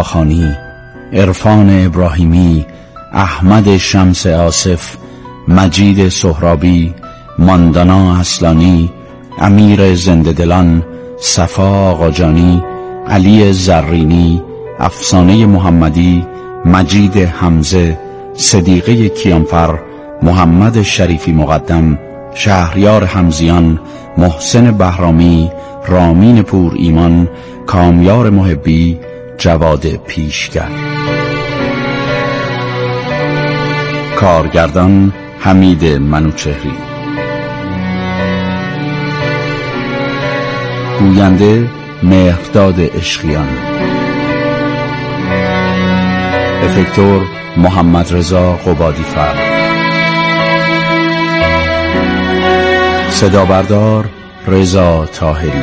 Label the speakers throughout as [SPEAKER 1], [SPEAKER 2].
[SPEAKER 1] رضاخانی، عرفان ابراهیمی، احمد شمس آصف، مجید سهرابی، ماندانا اصلانی، امیر زنده‌دلان، صفا آقاجانی، علی زرینی، افسانه محمدی، مجید حمزه، صدیقه کیانفر، محمد شریفی مقدم، شهریار حمزیان، محسن بهرامی، رامین پور ایمان، کامیار محبی، جواد پیشگر. کارگردان حمید منوچهری. گوینده مهرداد عشقیان. افکتور محمد رضا قبادی فرد. صدا بردار رضا طاهری.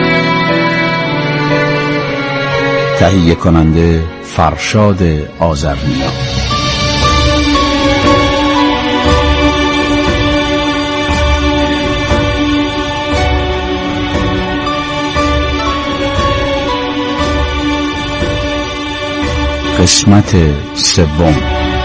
[SPEAKER 1] تهیه کننده فرشاد آذرنیا. قسمت سوم.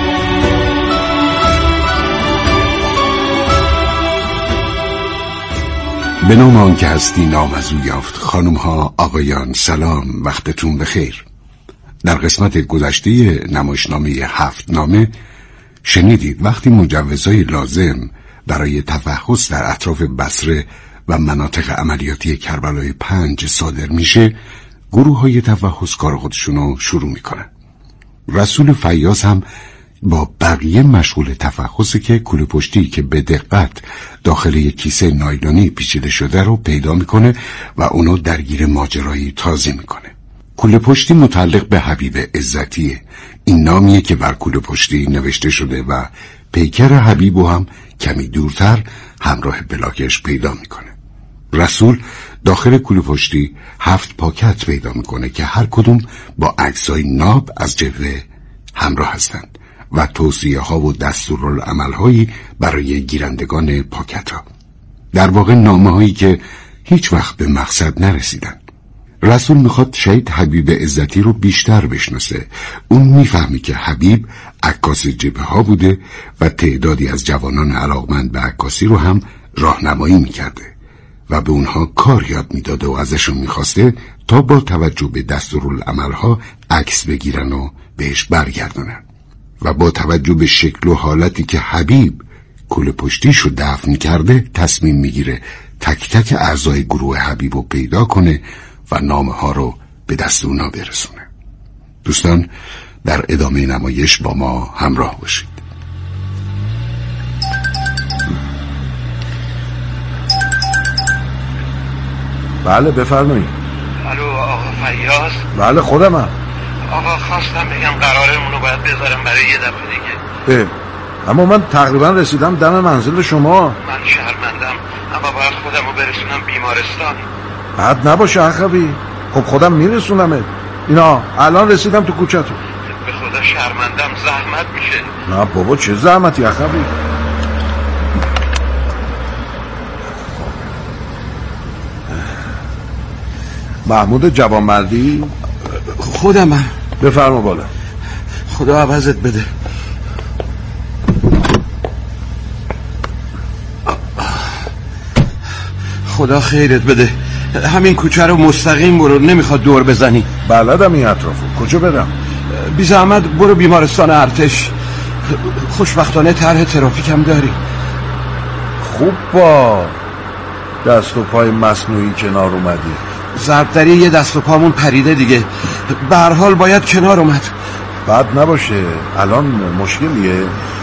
[SPEAKER 2] به نام آن که هستی نام از او یافت. خانم ها، آقایان، سلام، وقتتون بخیر. در قسمت گذشته نمایشنامه 7 نامه شنیدید وقتی مجوزهای لازم برای تفحص در اطراف بصره و مناطق عملیاتی کربلای 5 صادر میشه، گروه های تفحص کار خودشونو شروع میکنن. رسول فیاض هم با بقیه مشغول تفحصی که کوله پشتی که به دقت داخل یک کیسه نایلونی پیچیده شده رو پیدا میکنه و اونو درگیر ماجرایی تازه میکنه. کوله پشتی متعلق به حبیب عزتیه. این نامیه که بر کوله پشتی نوشته شده و پیکر حبیبو هم کمی دورتر همراه بلاکش پیدا میکنه. رسول داخل کوله پشتی 7 پاکت پیدا میکنه که هر کدوم با عکسای ناب از جلوه همراه هستند و توصیه ها و دستورالعمل هایی برای گیرندگان پاکت ها. در واقع نامه هایی که هیچ وقت به مقصد نرسیدن. رسول میخواد شهید حبیب عزتی رو بیشتر بشناسه. اون میفهمی که حبیب عکاس جبهه ها بوده و تعدادی از جوانان علاقمند به عکاسی رو هم راهنمایی میکرده و به اونها کار یاد میداده و ازشون میخواسته تا با توجه به دستورالعملها عکس بگیرن و بهش برگردونن. و با توجه به شکل و حالتی که حبیب کوله پشتیشو دفن کرده تصمیم میگیره تک تک اعضای گروه حبیب رو پیدا کنه و نامه ها رو به دست اونا برسونه. دوستان، در ادامه نمایش با ما همراه باشید.
[SPEAKER 3] بله بفرمایید.
[SPEAKER 4] الو آقا فیاض؟
[SPEAKER 3] بله خودمم.
[SPEAKER 4] آقا خواستم بگم قرارمون رو باید بذارم برای یه دفعه دیگه.
[SPEAKER 3] اما من تقریبا رسیدم دم منزل شما.
[SPEAKER 4] من شرمندم اما باید خودم رو برسونم بیمارستان.
[SPEAKER 3] بد نباشه اخوی، خب خودم میرسونمت. اینا الان رسیدم تو کوچه تو.
[SPEAKER 4] به خدا شرمندم، زحمت میشه.
[SPEAKER 3] نه بابا چه زحمتی اخوی. محمود جوانمردی؟
[SPEAKER 5] خودمم.
[SPEAKER 3] بفرما بالا.
[SPEAKER 5] خدا عوضت بده. خدا خیرت بده. همین کوچه رو مستقیم برو، نمیخواد دور بزنی.
[SPEAKER 3] بلدم این اطرافو. کجا برم؟
[SPEAKER 5] بی زحمت برو بیمارستان ارتش. خوشبختانه طرح ترافیکم داری.
[SPEAKER 3] خوب با دست و پای مصنوعی کنار اومدی.
[SPEAKER 5] ضربدری یه دست و پامون پریده دیگه. به هر حال باید کنار اومد.
[SPEAKER 3] بد نباشه. الان مشکلیه؟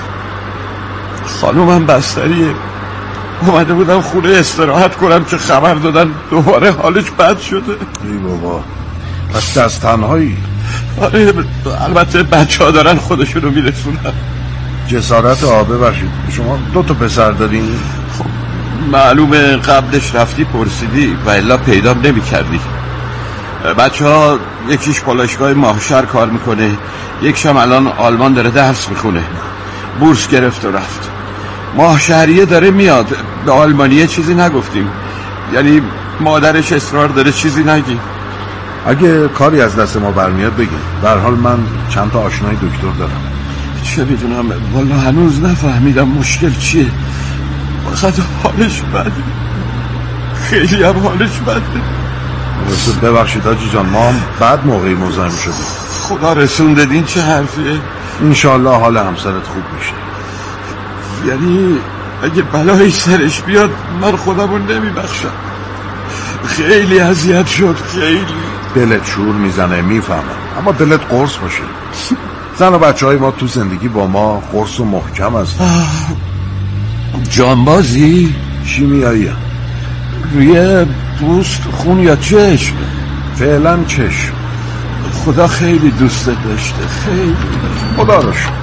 [SPEAKER 5] خانومم بستریه. اومده بودم خونه استراحت کنم که خبر دادن دوباره حالش بد شده.
[SPEAKER 3] ای بابا، پس دست تنهایی؟
[SPEAKER 5] آره، البته بچه ها دارن خودشونو میرسونن.
[SPEAKER 3] جسارت آبه باشید. شما 2 پسر دارین؟
[SPEAKER 5] خب معلومه قبلش رفتی پرسیدی و الا پیدام نمی کردی. بچه ها یکیش پالایشگاه ماهشهر کار میکنه، یکشم الان آلمان داره درس میخونه. بورس گرفت و رفت. ماهشهریه داره میاد. به آلمانیه چیزی نگفتیم، یعنی مادرش اصرار داره چیزی نگیم.
[SPEAKER 3] اگه کاری از دست ما برمیاد بگین. به هر حال من چند تا آشنای دکتر دارم.
[SPEAKER 5] چه میدونم والا هنوز نفهمیدم مشکل چیه. فقط حالش بده، خیلی هم حالش بده.
[SPEAKER 3] ببخشید حاجی جان، ما هم بعد موقعی مزاحم شدیم.
[SPEAKER 5] خدا رسونده. این چه حرفیه؟
[SPEAKER 3] انشالله حال همسرت خوب میشه.
[SPEAKER 5] یعنی اگه بلایی سرش بیاد من خودمون نمیبخشم. خیلی اذیت شد، خیلی.
[SPEAKER 3] دلت شور میزنه میفهمم، اما دلت قرص باشه. زن و بچه های ما تو زندگی با ما قرص و محکم هست.
[SPEAKER 5] جانبازی؟
[SPEAKER 3] شیمیایی
[SPEAKER 5] روی پوست، خون یا چشم؟
[SPEAKER 3] فعلا چشم.
[SPEAKER 5] خدا خیلی دوست داشته، خیلی.
[SPEAKER 3] خدا رو شکر.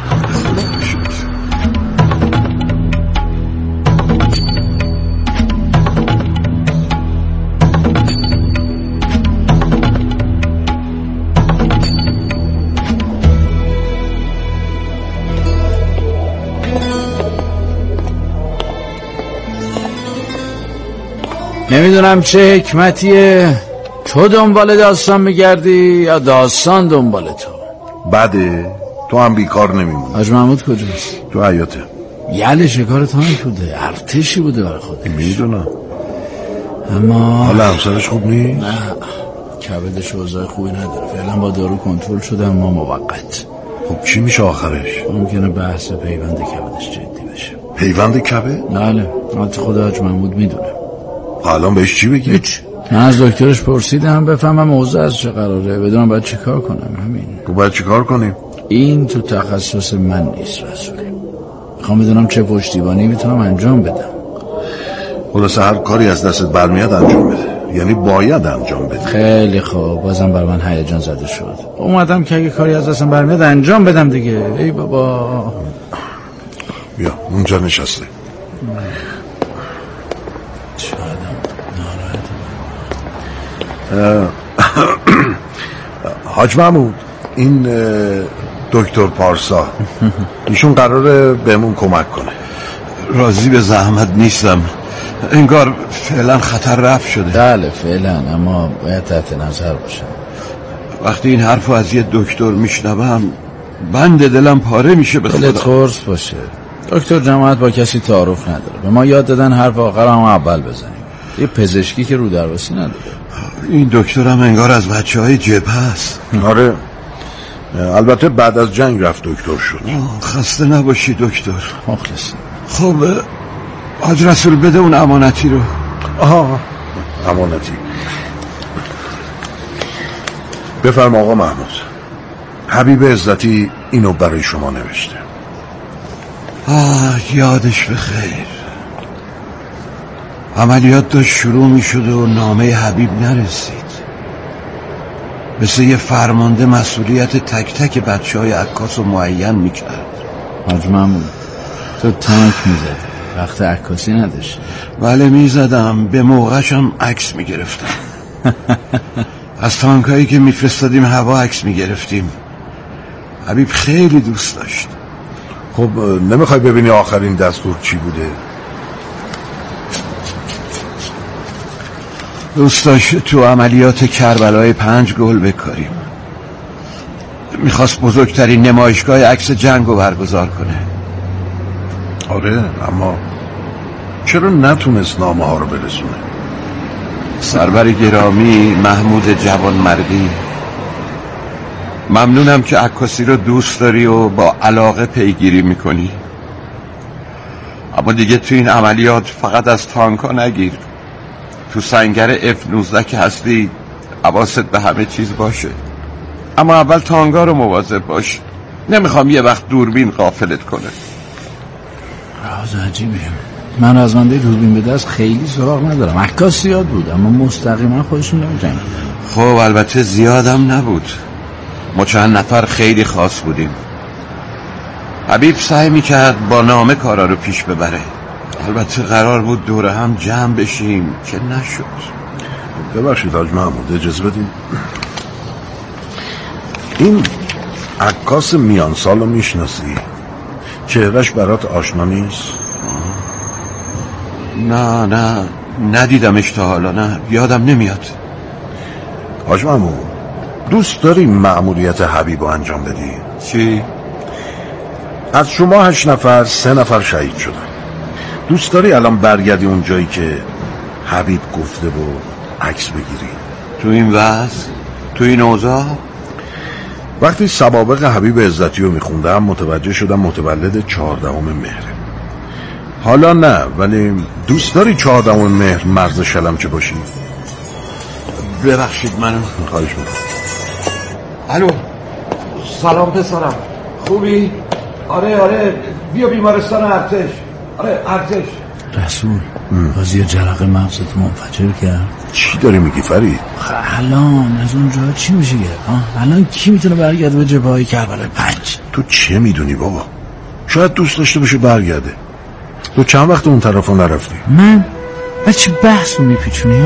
[SPEAKER 1] نمیدونم چه حکمتیه، تو دنبال داستان میگردی یا داستان دنبال تو؟
[SPEAKER 3] بده، تو هم بیکار نمیمونی.
[SPEAKER 1] حاج محمود کجاست؟
[SPEAKER 3] تو حیاته.
[SPEAKER 1] یله شکار تانک بوده، ارتشی بوده برای خودش.
[SPEAKER 3] میدونم،
[SPEAKER 1] اما
[SPEAKER 3] حالا همسرش خوب نیست؟
[SPEAKER 1] نه، کبدش اوضاع خوبی نداره. فعلا با دارو کنترل شده اما موقت.
[SPEAKER 3] خب چی میشه آخرش؟
[SPEAKER 1] ممکنه بحث پیوند کبدش جدی بشه.
[SPEAKER 3] پیوند کبد؟
[SPEAKER 1] بله، البته خود حاج محمود میدونه.
[SPEAKER 3] الان بهش چی بگی؟
[SPEAKER 1] هیچ. من از دکترش پرسیدم بفهمم اوضاع از چه قراره، بدونم باید چی کار کنم. همین.
[SPEAKER 3] تو باید چی کار کنیم؟
[SPEAKER 1] این تو تخصص من نیست رسولی. میخوام بدونم چه پشتیبانی میتونم انجام بدم.
[SPEAKER 3] خلاصه هر کاری از دستت برمیاد انجام بده، یعنی باید انجام بده.
[SPEAKER 1] خیلی خوب، بازم بر من هیجان زده شد. اومدم که اگه کاری از دستم برمیاد انجام بدم دیگه. ای بابا،
[SPEAKER 3] بیا اونجا نشسته. حاج محمود، این دکتر پارسا ایشون قراره بهمون کمک کنه.
[SPEAKER 5] راضی به زحمت نیستم، انگار فعلا خطر رفع شده.
[SPEAKER 1] بله فعلا، اما باید تحت نظر باشم.
[SPEAKER 5] وقتی این حرفو از یه دکتر میشنوم بند دلم پاره میشه. به
[SPEAKER 1] دلت
[SPEAKER 5] خدا
[SPEAKER 1] قرص باشه. دکتر جماعت با کسی تعارف نداره. به ما یاد دادن حرف آخر هم اول بزنیم. یه پزشکی که رو درواسی نداره.
[SPEAKER 5] این دکترم انگار از بچه‌های جبهه است.
[SPEAKER 3] آره، البته بعد از جنگ رفت دکتر شد.
[SPEAKER 5] خسته نباشی دکتر.
[SPEAKER 1] مخلص.
[SPEAKER 5] خب حاج رسول بده اون امانتی رو.
[SPEAKER 3] آها، امانتی. بفرم آقا محمود، حبیب عزتی اینو برای شما نوشته.
[SPEAKER 5] یادش بخیر. عملیات داشت شروع می شده و نامه حبیب نرسید. مثل یه فرمانده مسئولیت تک تک بچه های عکاس رو معین می کرد.
[SPEAKER 1] حاج محمود، تو تانک می زدی، وقت عکاسی نداشتی؟
[SPEAKER 5] بله می زدم، به موقعشم عکس می گرفتم. از تانکایی که می فرستادیم هوا عکس می گرفتیم. حبیب خیلی دوست داشت.
[SPEAKER 3] خب نمیخوای ببینی آخرین دستور چی بوده؟
[SPEAKER 5] دوست داشت تو عملیات کربلای 5 گل بکاریم. میخواست بزرگترین نمایشگاه عکس جنگ رو برگزار کنه.
[SPEAKER 3] آره، اما چرا نتونست نامه ها رو برسونه؟
[SPEAKER 5] سرور گرامی محمود جوانمردی، ممنونم که عکاسی رو دوست داری و با علاقه پیگیری میکنی، اما دیگه تو این عملیات فقط از تانکا نگیر. تو سنگر F-19 که هستی حواست به همه چیز باشه، اما اول تانگا رو مواظب باش. نمیخوام یه وقت دوربین غافلت کنه.
[SPEAKER 1] راز عجیبه. من رزمنده دوربین به دست خیلی سراغ ندارم. عکاس زیاد بود اما مستقیما خودشون نمی‌جنگیدن.
[SPEAKER 5] خب البته زیادم نبود، ما چند نفر خیلی خاص بودیم. حبیب سعی میکرد با نامه کارا رو پیش ببره. البته قرار بود دور هم جمع بشیم که نشد.
[SPEAKER 3] ببخشید حاج محمود، اجازه بدیم. این عکاس میان سالو میشناسی؟ چهرش برات آشنا نیست؟
[SPEAKER 5] نه ندیدمش تا حالا، نه یادم نمیاد.
[SPEAKER 3] حاج محمود، دوست داری مأموریت حبیب رو انجام بدی؟
[SPEAKER 5] چی؟
[SPEAKER 3] از شما 8 نفر 3 نفر شهید شدن. دوست داری الان برگردی اون جایی که حبیب گفته و عکس بگیری؟
[SPEAKER 5] تو این وضع؟ تو این اوضاع؟
[SPEAKER 3] وقتی سوابق حبیب عزتی رو میخوندم متوجه شدم متولد 14 مهره. حالا نه، ولی دوست داری 14 مهر مرز شلمچه باشی؟
[SPEAKER 5] ببخشید منو.
[SPEAKER 3] خواهش میکنم.
[SPEAKER 5] الو، سلام پسرم، خوبی؟ آره بیا بیمارستان ارتش. آره ارتش.
[SPEAKER 1] رسول بازی جرق مغزت منفجر کرد.
[SPEAKER 3] چی داری میگی فرید؟
[SPEAKER 1] الان از اونجا چی میشه گرفت؟ الان کی میتونه برگرده به جبهه‌های کربلای 5؟
[SPEAKER 3] تو چه میدونی بابا؟ شاید دوست داشته باشه برگرده. تو چند وقت اون طرفا نرفتی؟
[SPEAKER 1] من؟ چه بحث رو میپیچونی؟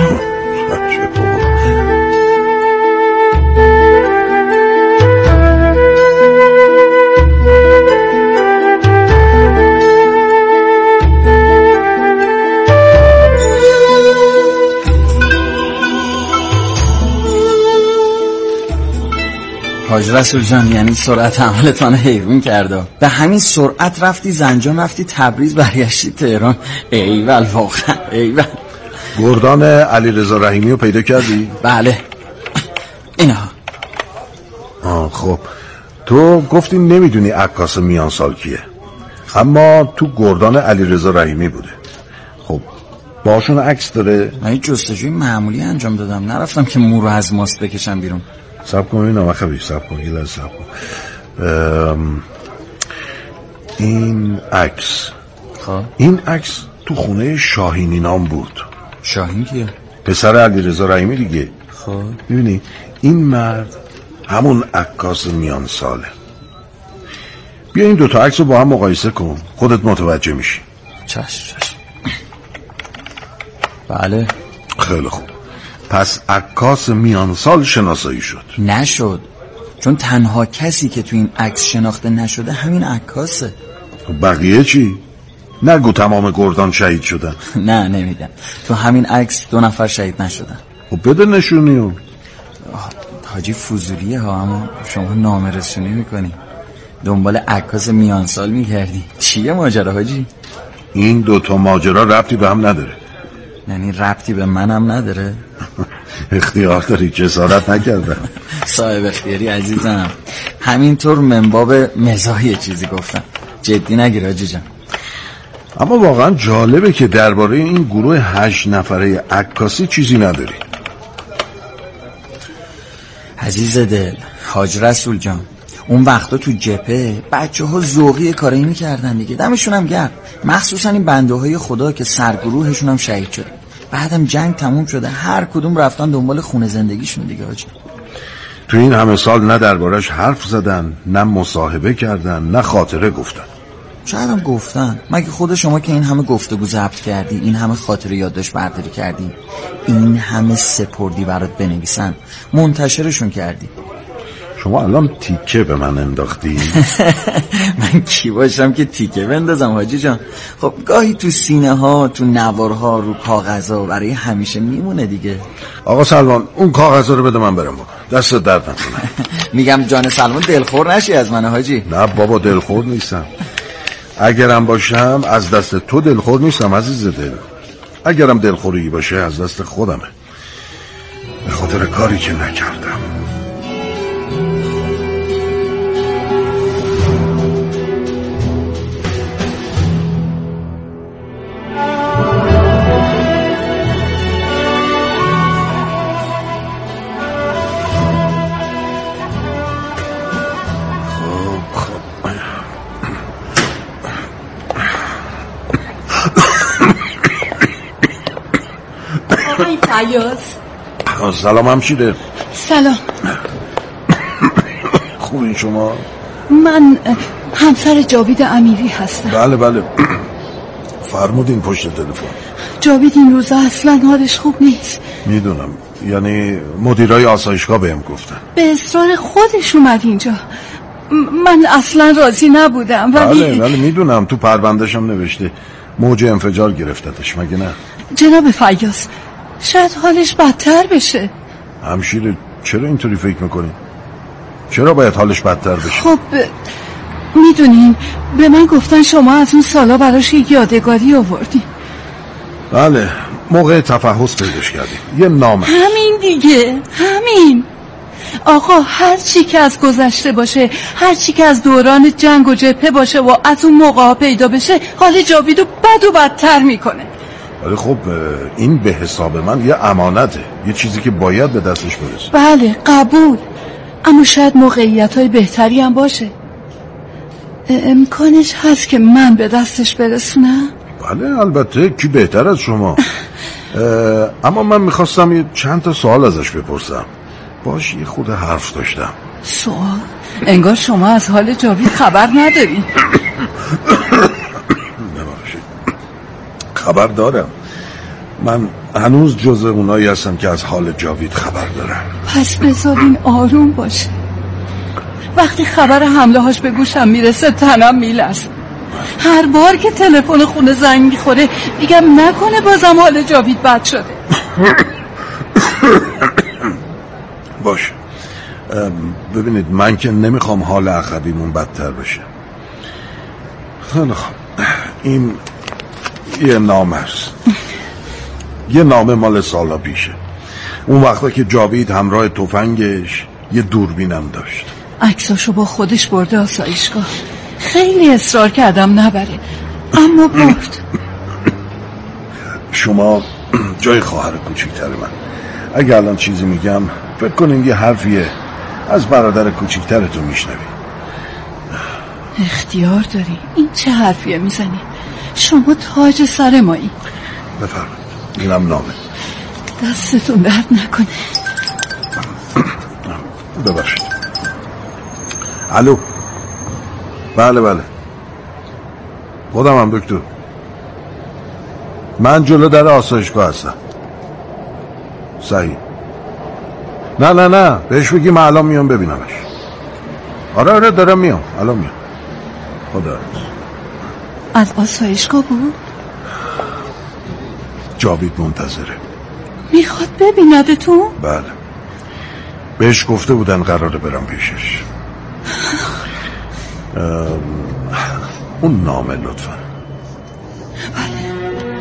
[SPEAKER 6] حاج رسول جان، یعنی سرعت عملتان حیرون کرده. به همین سرعت رفتی زنجان، رفتی تبریز، برگشتی تهران. ایول واقعا ایول.
[SPEAKER 3] گردان علیرضا رحیمی رو پیدا کردی؟
[SPEAKER 6] بله اینها.
[SPEAKER 3] خب تو گفتی نمیدونی عکاس میان سال کیه، اما تو گردان علیرضا رحیمی بوده. خب باشون عکس داره؟
[SPEAKER 6] من جستجوی معمولی انجام دادم، نرفتم که مو رو از ماست بکشم بیرون.
[SPEAKER 3] صبر کن اینم خبیب، صبر کن یه لحظه صبر کن. این عکس،
[SPEAKER 6] خب
[SPEAKER 3] این عکس تو خونه شاهینی نام بود.
[SPEAKER 6] شاهین کیه؟
[SPEAKER 3] پسر علیرضا رحیمی دیگه.
[SPEAKER 6] خب
[SPEAKER 3] ببینی این مرد همون عکاس میان ساله. بیا این دوتا عکس رو با هم مقایسه کن، خودت متوجه میشی.
[SPEAKER 6] چشم. بله.
[SPEAKER 3] خیلی خوب، پس عکاس میان سال شناسایی شد؟
[SPEAKER 6] نشد، چون تنها کسی که تو این عکس شناخته نشده همین عکاسه.
[SPEAKER 3] بقیه چی؟ نگو تمام گردان شهید شدن.
[SPEAKER 6] نه نمیدم، تو همین عکس 2 نفر شهید نشدن.
[SPEAKER 3] خب بده نشونیو.
[SPEAKER 6] حاجی فضولیه ها، اما شما نامه رسونی میکنی، دنبال عکاس میان سال میگردی. چیه ماجرا حاجی؟
[SPEAKER 3] این دوتا ماجرا ربطی به هم نداره.
[SPEAKER 6] یعنی ربطی به منم نداره؟
[SPEAKER 3] اختیار داری، جسارت نکردم.
[SPEAKER 6] صاحب اختیاری عزیزم، همینطور منباب مزاحی چیزی گفتم، جدی نگیر حاجی جان.
[SPEAKER 3] اما واقعا جالبه که درباره این گروه 8 نفره عکاسی چیزی نداری.
[SPEAKER 6] عزیز دل حاج رسول جان، اون وقتا تو جبهه بچه ها ذوقی کاری میکردن دیگه، دمشون هم گرم، مخصوصا این بنده های خدا که سرگروهشون هم شهید شده. بعدم جنگ تموم شده، هر کدوم رفتن دنبال خونه زندگیشون دیگه حاجی.
[SPEAKER 3] تو این همه سال نه دربارش حرف زدن، نه مصاحبه کردن، نه خاطره گفتن.
[SPEAKER 6] شاید هم گفتن، مگه خود شما که این همه گفتگو ضبط کردی، این همه خاطره یادداشت برداری کردی، این همه سپردی برات بنویسن، منتشرشون کردی.
[SPEAKER 3] شما الان تیکه به من انداختی؟
[SPEAKER 6] من کی باشم که تیکه بندازم حاجی جان؟ خب گاهی تو سینه ها، تو نوارها، رو کاغذها برای همیشه میمونه دیگه.
[SPEAKER 3] آقا سلمان اون کاغذها رو بده من برم بابا، دست درد نکنه.
[SPEAKER 6] میگم جان سلمان دلخور نشی از من حاجی.
[SPEAKER 3] نه بابا دلخور نیستم، اگرم باشم از دست تو دلخور نیستم عزیز دل. اگرم دلخوری باشه از دست خودمه، به خاطر کاری که نکردم.
[SPEAKER 7] فیاض
[SPEAKER 3] سلام همشیره.
[SPEAKER 7] سلام.
[SPEAKER 3] خوبین شما؟
[SPEAKER 7] من همسر جاوید امیری هستم.
[SPEAKER 3] بله فرمودین پشت تلفن.
[SPEAKER 7] جاوید این روزا اصلا حالش خوب نیست.
[SPEAKER 3] میدونم، یعنی مدیرای آسایشگاه بهم گفتن.
[SPEAKER 7] به اصرار خودش اومد اینجا. من اصلا راضی نبودم ولی
[SPEAKER 3] بله میدونم، تو پروندهشم نوشته موج انفجار گرفتتش، مگه نه؟
[SPEAKER 7] جناب فیاض شاید حالش بدتر بشه.
[SPEAKER 3] همشیره چرا اینطوری فکر میکنی؟ چرا باید حالش بدتر بشه؟
[SPEAKER 7] خب میدونین به من گفتن شما از اون سالا براش یک یادگاری آوردین.
[SPEAKER 3] بله، موقع تفحص پیداش کردیم. یه نامه.
[SPEAKER 7] همین دیگه، همین. آقا هر چی که از گذشته باشه، هر چی که از دوران جنگ و جبهه باشه و از اون موقع پیدا بشه، حال جاویدو بد و بدتر میکنه.
[SPEAKER 3] ولی خب این به حساب من یه امانته، یه چیزی که باید به دستش برسه.
[SPEAKER 7] بله قبول، اما شاید موقعیت‌های بهتری هم باشه. امکانش هست که من به دستش برسونم؟
[SPEAKER 3] بله البته، کی بهتر از شما. اما من میخواستم یه چند تا سوال ازش بپرسم. باش یه خود حرف داشتم.
[SPEAKER 7] سوال؟ انگار شما از حال جاوید خبر ندارین.
[SPEAKER 3] نباشید، خبر دارم. من هنوز جزء اونایی هستم که از حال جاوید خبر دارم.
[SPEAKER 7] پس بذارین آروم باشه. وقتی خبر حمله هاش به گوشم میرسه تنم میلرزه. هر بار که تلفن خونه زنگ میخوره میگم نکنه بازم حال جاوید بد شده.
[SPEAKER 3] باشه، ببینید من که نمیخوام حال عقبیمون بدتر بشه. خیلی خوب، این یه نامه است. یه نامه مال سالا پیشه. اون وقتا که جاوید همراه تفنگش یه دوربینم داشت.
[SPEAKER 7] عکساشو با خودش برده آسایشگاه. خیلی اصرار کردم نبره اما برد.
[SPEAKER 3] شما جای خواهر کوچیکتر من، اگه الان چیزی میگم فکر کنین یه حرفیه از برادر کوچیکترتون میشنوی.
[SPEAKER 7] اختیار داری. این چه حرفیه میزنی؟ شما تاج سر مایی.
[SPEAKER 3] بفرمایید، اینم نامه.
[SPEAKER 7] دستتون درد نکنه.
[SPEAKER 3] ببخشید. الو. بله خودم هم دکتر. من جلو در آسایشگاه هستم. صحیح. نه بهش بگی من الان میام ببینمش. آره دارم میام، الان میام. خدا
[SPEAKER 7] از آسایشگاه بود؟
[SPEAKER 3] جاوید منتظره.
[SPEAKER 7] میخواد ببیندتون؟
[SPEAKER 3] بله، بهش گفته بودن قراره برم پیشش. اون نامه لطفا.
[SPEAKER 7] بله.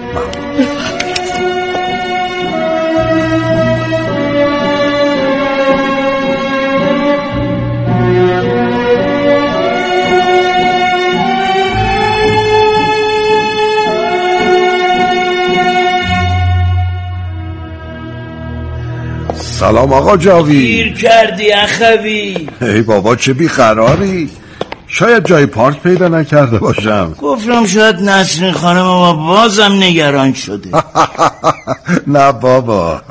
[SPEAKER 3] سلام آقا جاوید.
[SPEAKER 8] گیر کردی اخوی.
[SPEAKER 3] ای بابا چه بیقراری. شاید جای پارک پیدا نکرده باشم.
[SPEAKER 8] گفتم شاید نسرین خانم ما بازم نگران شده.
[SPEAKER 3] نه بابا.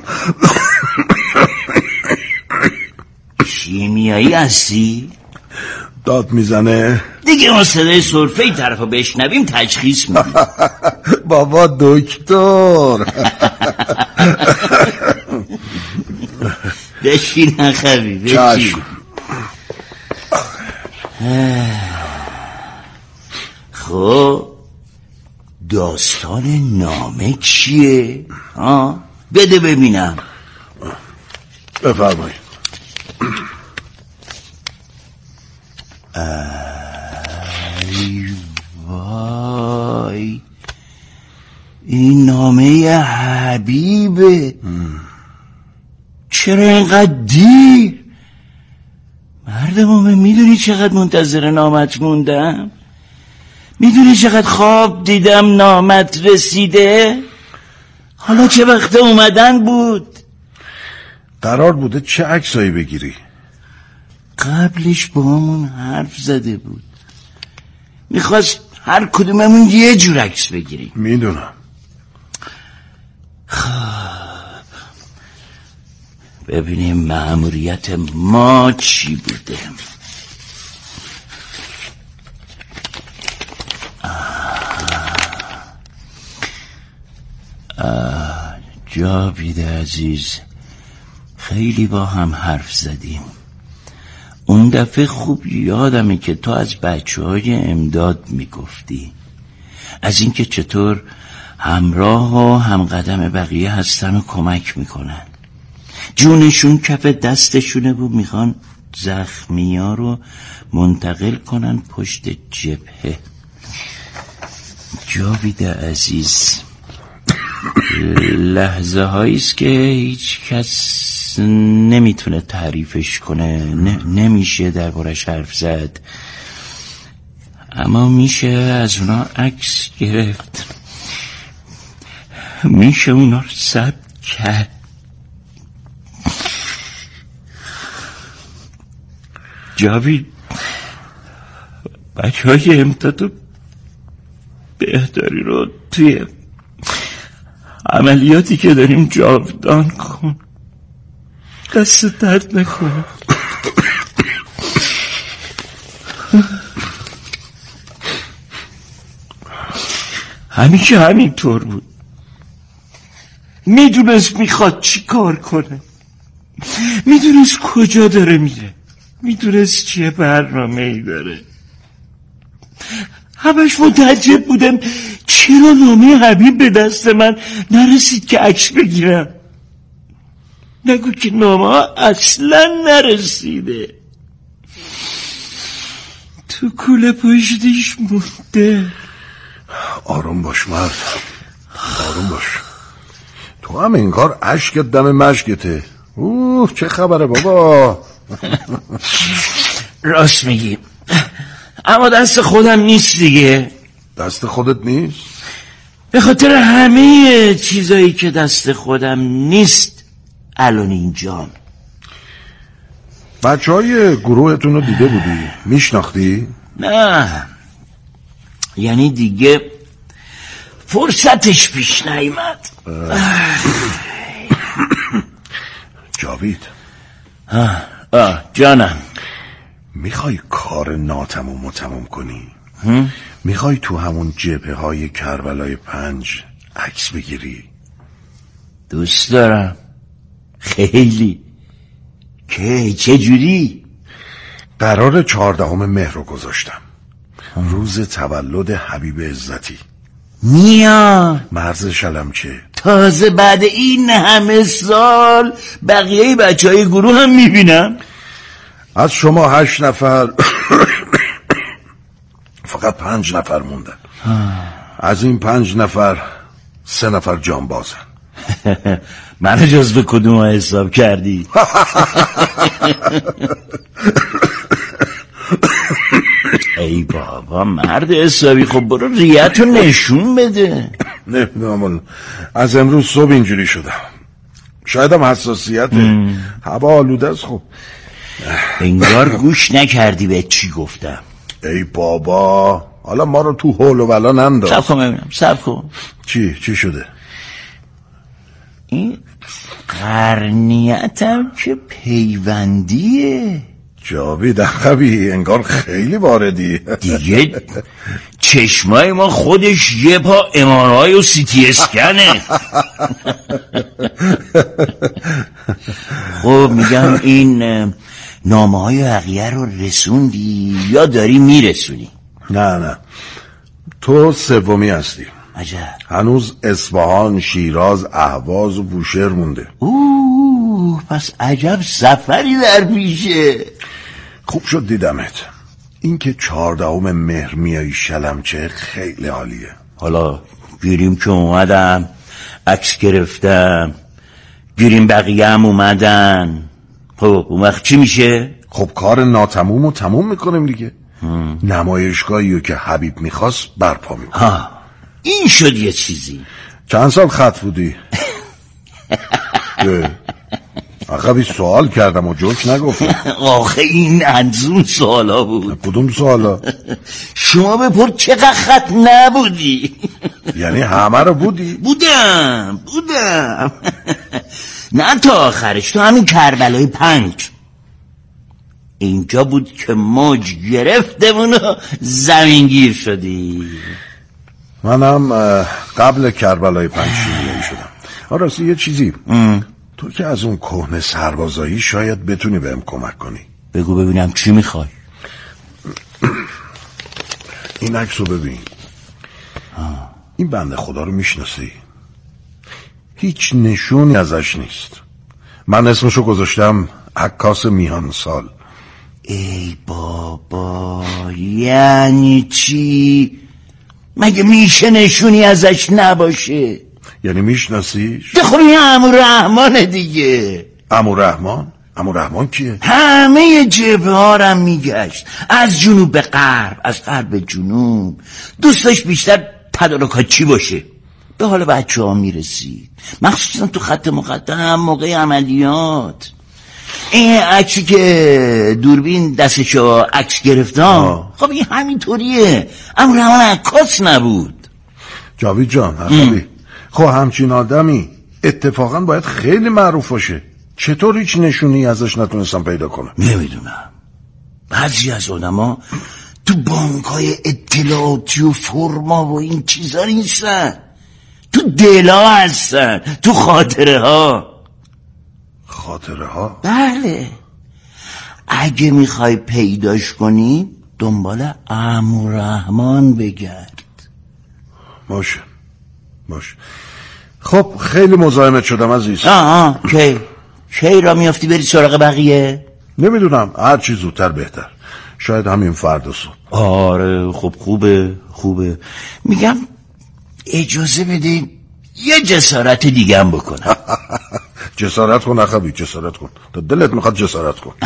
[SPEAKER 8] شیمیایی هستی؟
[SPEAKER 3] داد میزنه؟
[SPEAKER 8] دیگه ما صدای سرفه ای طرفو بشنویم تشخیص میدیم.
[SPEAKER 3] بابا دکتر.
[SPEAKER 8] بشین اخوی بشین. خب داستان نامه چیه؟ بده ببینم.
[SPEAKER 3] بفرمایید.
[SPEAKER 8] ای وای، این نامه حبیبه. چرا اینقدر دیر؟ مردم میدونی چقدر منتظر نامت موندم؟ میدونی چقدر خواب دیدم نامت رسیده؟ حالا چه وقت اومدن بود؟
[SPEAKER 3] قرار بوده چه عکسایی بگیری؟
[SPEAKER 8] قبلش با همون حرف زده بود، میخواست هر کدوممون یه جور عکس بگیریم.
[SPEAKER 3] میدونم.
[SPEAKER 8] خب ببینیم مأموریت ما چی بوده. جاوید عزیز، خیلی با هم حرف زدیم. اون دفعه خوب یادمه که تو از بچه‌های امداد میگفتی، از اینکه چطور همراه و همقدم بقیه هستن و کمک میکنن. جونشون کف دستشونه و میخوان زخمی ها رو منتقل کنن پشت جبهه. جاوید عزیز، لحظه هاییست که هیچ کس نمیتونه تعریفش کنه، نمیشه دربارش حرف زد، اما میشه از اونا عکس گرفت، میشه اونا رو ثبت کرد. جاوید، بچه های امداد بهداری رو توی عملیاتی که داریم جاودان کن، دست درد نکنه. همیشه همینطور بود، میدونست میخواد چی کار کنه، میدونست کجا داره میره، میدونست چیه برنامه‌ای داره. همش متعجب بودم چرا نامه حبیب به دست من نرسید که عکس بگیرم. نگو که نامه اصلا نرسیده، تو کوله پشتیش مونده.
[SPEAKER 3] آروم باش مرد، آروم باش. تو هم انگار اشکت دم مشکته. چه خبره بابا؟
[SPEAKER 8] راست میگی، اما دست خودم نیست دیگه.
[SPEAKER 3] دست خودت نیست؟
[SPEAKER 8] به خاطر همه چیزایی که دست خودم نیست الان اینجام.
[SPEAKER 3] بچه های گروهتون رو دیده بودی؟ میشناختی؟
[SPEAKER 8] نه، یعنی دیگه فرصتش پیش نیامد.
[SPEAKER 3] جاوید،
[SPEAKER 8] جانم،
[SPEAKER 3] میخوای کار ناتموم تموم کنی؟ میخوای تو همون جبهه های کربلای 5 عکس بگیری؟
[SPEAKER 8] دوست دارم خیلی. که چجوری؟
[SPEAKER 3] قرار 14 مهر رو گذاشتم، روز تولد حبیب عزتی.
[SPEAKER 8] میاد
[SPEAKER 3] مرز شلمچه.
[SPEAKER 8] تازه بعد این همه سال بقیه بچه های گروه هم میبینم.
[SPEAKER 3] از شما 8 نفر فقط 5 نفر موندن. از این 5 نفر 3 نفر جانبازن.
[SPEAKER 8] منو جزو کدوم حساب کردی؟ ای بابا مرد حسابی، خب برو ریتو نشون بده.
[SPEAKER 3] نمیدونم، از امروز صبح اینجوری شدم. شاید هم حساسیت هوا آلوده است. خب
[SPEAKER 8] انگار گوش نکردی به چی گفتم.
[SPEAKER 3] ای بابا، حالا ما رو تو حول و بلا ننداز.
[SPEAKER 8] صبر کن ببینم، صبر کن.
[SPEAKER 3] چی شده؟
[SPEAKER 8] این قرنیتم که پیوندیه.
[SPEAKER 3] جاوید عقبی، انگار خیلی واردی.
[SPEAKER 8] دیگه چشمای ما خودش یه پا امارای و سیتی اسکنه. خب میگم این نامه های بقیه رو رسوندی یا داری میرسونی؟
[SPEAKER 3] نه، تو سومی هستی.
[SPEAKER 8] عجب.
[SPEAKER 3] هنوز اصفهان، شیراز، اهواز و بوشهر مونده.
[SPEAKER 8] پس عجب سفری در پیشه.
[SPEAKER 3] خوب شد دیدمت. این که 14 مهر میای شلمچه خیلی عالیه.
[SPEAKER 8] حالا گیریم که اومدم، عکس گرفتم، گیریم بقیه هم اومدن. خب اون وقت چی میشه؟
[SPEAKER 3] خب کار ناتموم رو تموم میکنیم دیگه. نمایشگاهی رو که حبیب میخواست برپا میکنیم.
[SPEAKER 8] این شد یه چیزی.
[SPEAKER 3] چند سال خط بودی؟ عقبی سوال کردم و جوک نگفتم.
[SPEAKER 8] آخه این انزون سوالا بود.
[SPEAKER 3] کدوم سوالا؟
[SPEAKER 8] شما بپر چقدر خط نبودی؟
[SPEAKER 3] یعنی همه رو بودی؟
[SPEAKER 8] بودم نه تا آخرش، تو همین کربلای 5 اینجا بود که موج گرفتمون و زمینگیر شدی.
[SPEAKER 3] منم قبل کربلای 5 شیمیایی شدم. راستی یه چیزی، تو که از اون کهنه سربازایی شاید بتونی بهم کمک کنی.
[SPEAKER 8] بگو ببینم چی میخوای.
[SPEAKER 3] این عکس رو ببین. این بنده خدا رو میشناسی؟ هیچ نشونی ازش نیست، من اسمشو گذاشتم عکاس میهن سال.
[SPEAKER 8] ای بابا، یعنی چی؟ مگه میشه نشونی ازش نباشه؟
[SPEAKER 3] یعنی میشناسیش؟
[SPEAKER 8] خب این عمو رحمانه دیگه.
[SPEAKER 3] عمو رحمان؟ عمو رحمان کیه؟
[SPEAKER 8] همه جبهه ها رو میگشت، از جنوب به غرب، از غرب به جنوب. دوست داشت بیشتر تدارکات چی باشه، به حال بچه ها میرسید، مخصوصا تو خط مقدم موقع عملیات. این عکسی که دوربین دستشو عکس گرفتم، خب این همینطوریه. عمو رحمان عکاس نبود.
[SPEAKER 3] جاوید جان حقیقی، خب همچین آدمی اتفاقا باید خیلی معروف باشه. چطور هیچ نشونی ازش نتونستم پیدا کنم؟
[SPEAKER 8] نمیدونم، بعضی از آدما تو بانکای اطلاعاتی و فرما و این چیزا نیستن، تو دلا هستن، تو خاطره ها.
[SPEAKER 3] خاطره ها؟
[SPEAKER 8] بله، اگه میخوای پیداش کنی دنبال عمو رحمان بگرد.
[SPEAKER 3] باشه. خب خیلی مزاحمت شدم عزیز.
[SPEAKER 8] کی را میافتی بری سراغ بقیه؟
[SPEAKER 3] نمیدونم، هر چی زودتر بهتر. شاید همین فردا صبح.
[SPEAKER 8] آره خب خوبه. میگم اجازه بده یه جسارت دیگه هم بکنم.
[SPEAKER 3] جسارت کن اخوی، جسارت کن، تا دلت میخواد جسارت کن.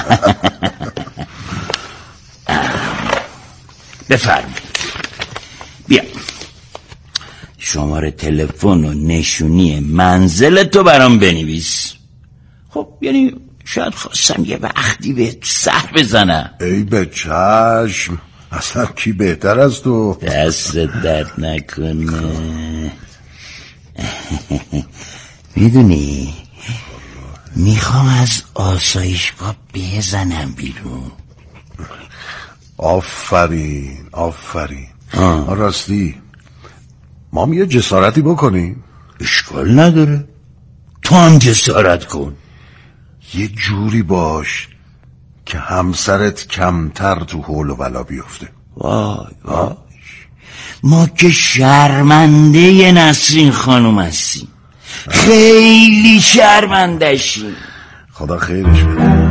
[SPEAKER 8] بفرمایید، بیا شماره تلفن و نشونی منزل تو برام بنویس. خب یعنی شاید خواستم یه وقتی به سر بزنم.
[SPEAKER 3] ای به چشم، اصلا کی بهتر از تو؟
[SPEAKER 8] دست درد نکنه. میدونی میخوام از آسایشگاه بزنم بیرون.
[SPEAKER 3] آفرین. راستی ما هم یه جسارتی بکنیم؟
[SPEAKER 8] اشکال نداره، تو هم جسارت کن.
[SPEAKER 3] یه جوری باش که همسرت کمتر تو حول و بلا بیفته.
[SPEAKER 8] وای ما که شرمنده نسرین خانم هستیم، خیلی شرمندشیم.
[SPEAKER 3] خدا خیرش بده.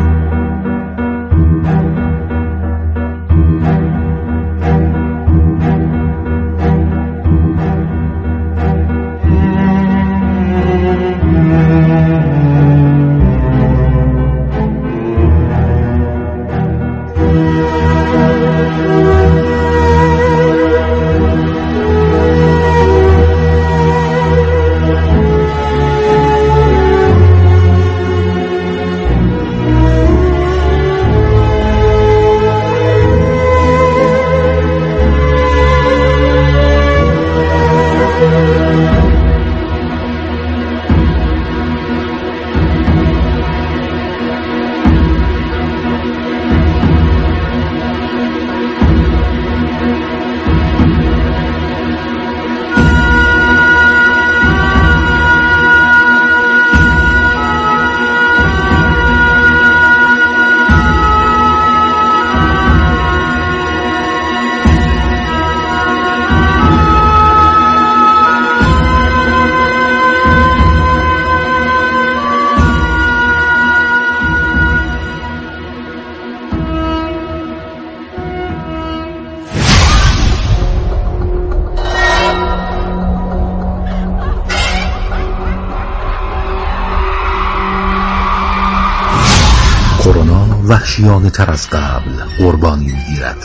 [SPEAKER 9] وحشیانه تر از قبل قربانی میگیرد.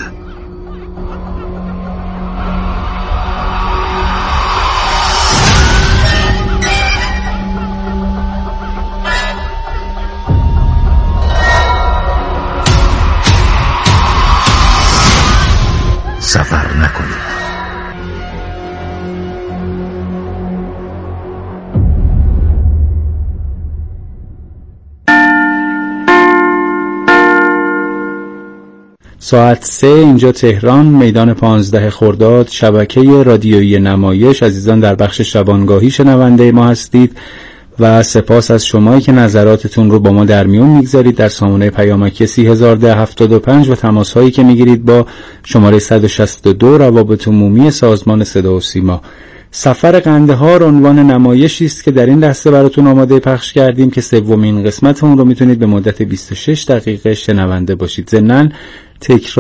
[SPEAKER 9] سفر نکنید.
[SPEAKER 10] ساعت 3 اینجا تهران، میدان 15 خرداد، شبکه رادیویی نمایش. عزیزان در بخش شبانگاهی شنونده ما هستید و سپاس از شمایی که نظراتتون رو با ما در میون میگذارید در سامانه پیامکی 301075 و تماس هایی که میگیرید با شماره 162 روابط عمومی سازمان صدا و سیما سفر قندهار عنوان نمایشی است که در این لحظه براتون آماده پخش کردیم که سومین قسمت اون رو میتونید به مدت 26 دقیقه شنونده باشید. ضمناً تکرار